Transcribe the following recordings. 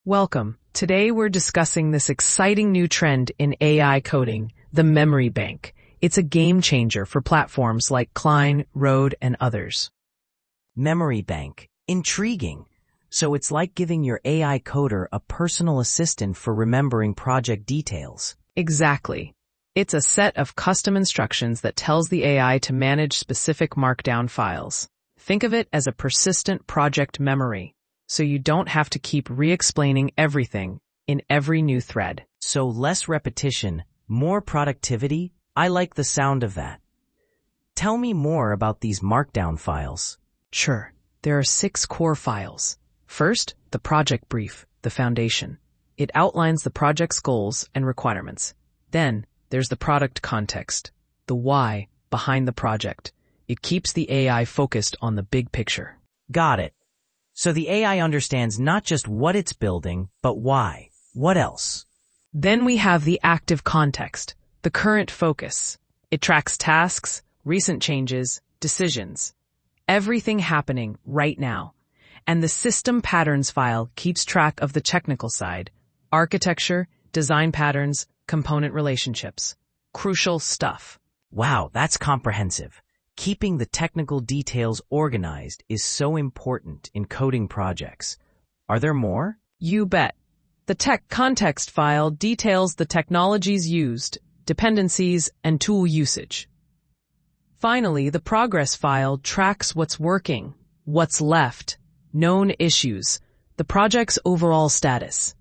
Welcome. Today we're discussing this exciting new trend in AI coding, the memory bank. It's a game changer for platforms like Klein, Rode, and others. Memory bank. Intriguing. So it's like giving your AI coder a personal assistant for remembering project details. Exactly. It's a set of custom instructions that tells the AI to manage specific markdown files. Think of it as a persistent project memory, so you don't have to keep re-explaining everything in every new thread. So less repetition, more productivity? I like the sound of that. Tell me more about these markdown files. Sure, there are 6 core files. First, the project brief, the foundation. It outlines the project's goals and requirements. Then, there's the product context, the why behind the project. It keeps the AI focused on the big picture. Got it. So the AI understands not just what it's building, but why. What else? Then we have the active context, the current focus. It tracks tasks, recent changes, decisions, everything happening right now. And the system patterns file keeps track of the technical side, architecture, design patterns, component relationships. Crucial stuff. Wow, that's comprehensive. Keeping the technical details organized is so important in coding projects. Are there more? You bet. The tech context file details the technologies used, dependencies, and tool usage. Finally, the progress file tracks what's working, what's left, known issues, the project's overall status.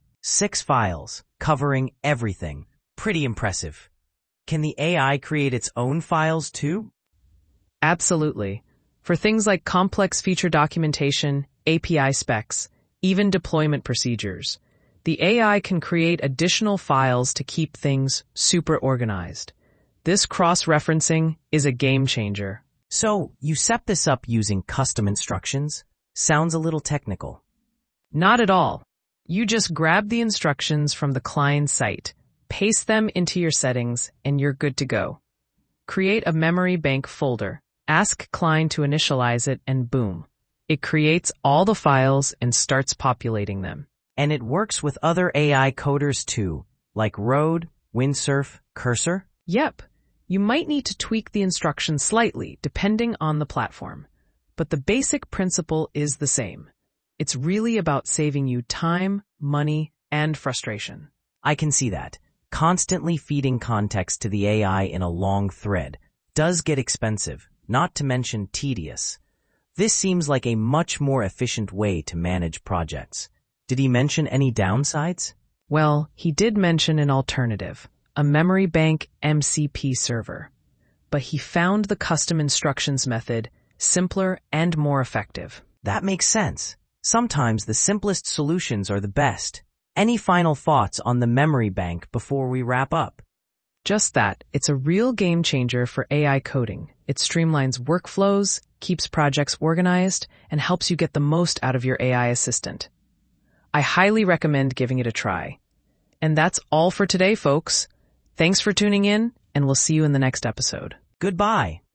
6 files, covering everything. Pretty impressive. Can the AI create its own files too? Absolutely. For things like complex feature documentation, API specs, even deployment procedures, the AI can create additional files to keep things super organized. This cross-referencing is a game changer. So, you set this up using custom instructions? Sounds a little technical. Not at all. You just grab the instructions from the client site, paste them into your settings, and you're good to go. Create a memory bank folder. Ask Klein to initialize it, and boom. It creates all the files and starts populating them. And it works with other AI coders too, like Rode, Windsurf, Cursor? Yep. You might need to tweak the instructions slightly, depending on the platform. But the basic principle is the same. It's really about saving you time, money, and frustration. I can see that. Constantly feeding context to the AI in a long thread does get expensive, not to mention tedious. This seems like a much more efficient way to manage projects. Did he mention any downsides? Well, he did mention an alternative, a memory bank MCP server. But he found the custom instructions method simpler and more effective. That makes sense. Sometimes the simplest solutions are the best. Any final thoughts on the memory bank before we wrap up? Just that, it's a real game changer for AI coding. It streamlines workflows, keeps projects organized, and helps you get the most out of your AI assistant. I highly recommend giving it a try. And that's all for today, folks. Thanks for tuning in, and we'll see you in the next episode. Goodbye.